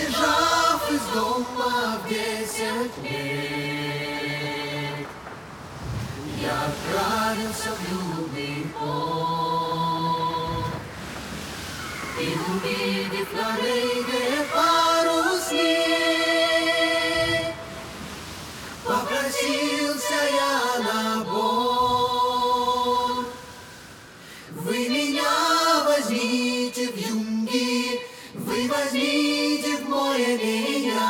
Сбежав из дома в 10 лет, я отправился в юный пort. И увидев на рейде парусник, попросился я на борт. Вы меня возьмите в юнги, вы возьмите в море меня.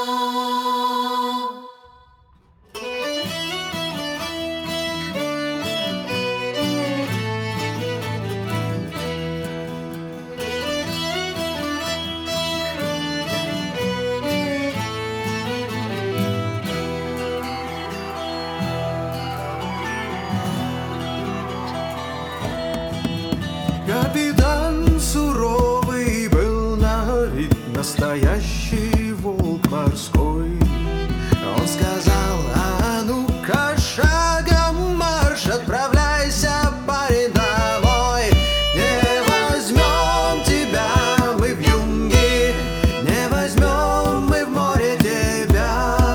Капитан суровый был на вид, настоящий волк морской. Он сказал: а ну-ка шагом марш, отправляйся, парень, домой. Не возьмем тебя мы в юнги, не возьмем мы в море тебя.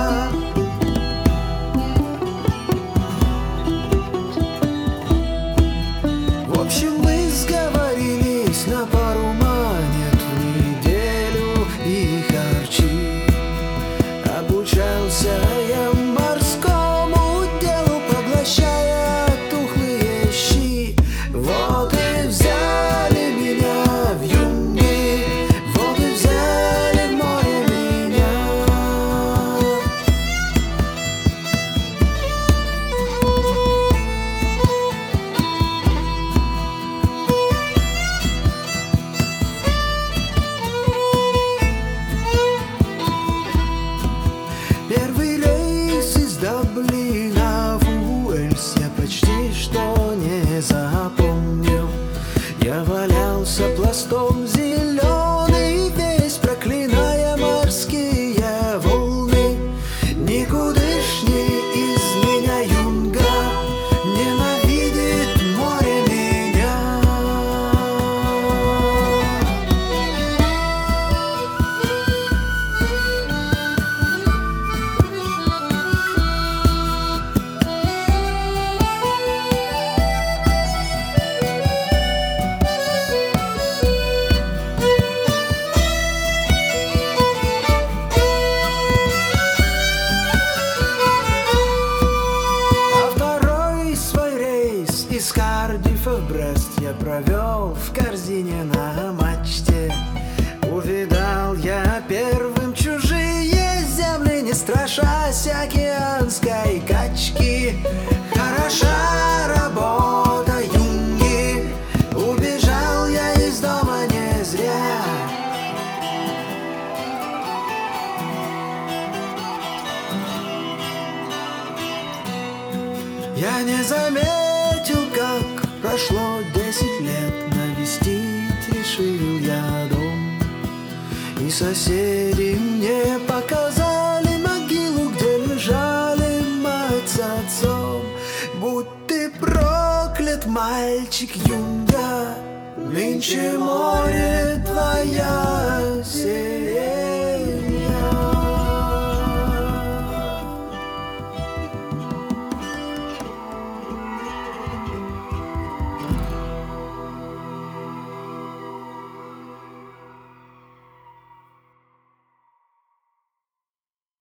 В общем, мы сговорились на пару монет в неделю и харчи. Обучался я морскому делу, поглощая тухлые щи. Вот и взяли меня в юнги, вот и взяли в море меня. Первый рейс из Дублина в Уэльс я почти что не запомнил. Я валялся пластом зеленый, весь проклиная морские волны. Никудышний из меня юнга, ненавидит море меня. А второй свой рейс из Кардифа в Брест я провел в корзине на мачте. Увидал я первым чужие земли, не страшась океанской качки. Хороша работа, юнги, убежал я из дома не зря. Я не заметил, как прошло 10 лет, навестить решил я дом. И соседи мне показали могилу, где лежали мать с отцом. Будь ты проклят, мальчик юнга, нынче море твоя середина.